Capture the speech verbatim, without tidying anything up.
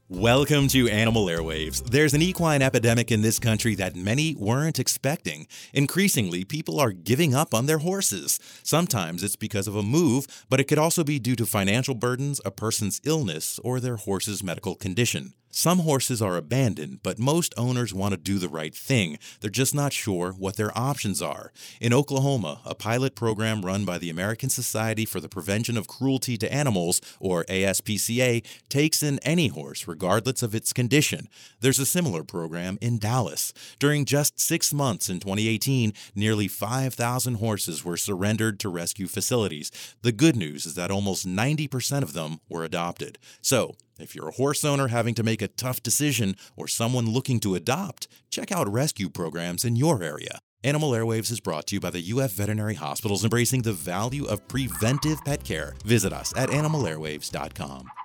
Welcome to Animal Airwaves. There's an equine epidemic in this country that many weren't expecting. Increasingly, people are giving up on their horses. Sometimes it's because of a move, but it could also be due to financial burdens, a person's illness, or their horse's medical condition. Some horses are abandoned, but most owners want to do the right thing. They're just not sure what their options are. In Oklahoma, a pilot program run by the American Society for the Prevention of Cruelty to Animals, or A S P C A, takes in any horse regardless of its condition. There's a similar program in Dallas. During just six months in twenty eighteen, nearly five thousand horses were surrendered to rescue facilities. The good news is that almost ninety percent of them were adopted. So, if you're a horse owner having to make a tough decision or someone looking to adopt, check out rescue programs in your area. Animal Airwaves is brought to you by the U F Veterinary Hospitals, embracing the value of preventive pet care. Visit us at animal airwaves dot com.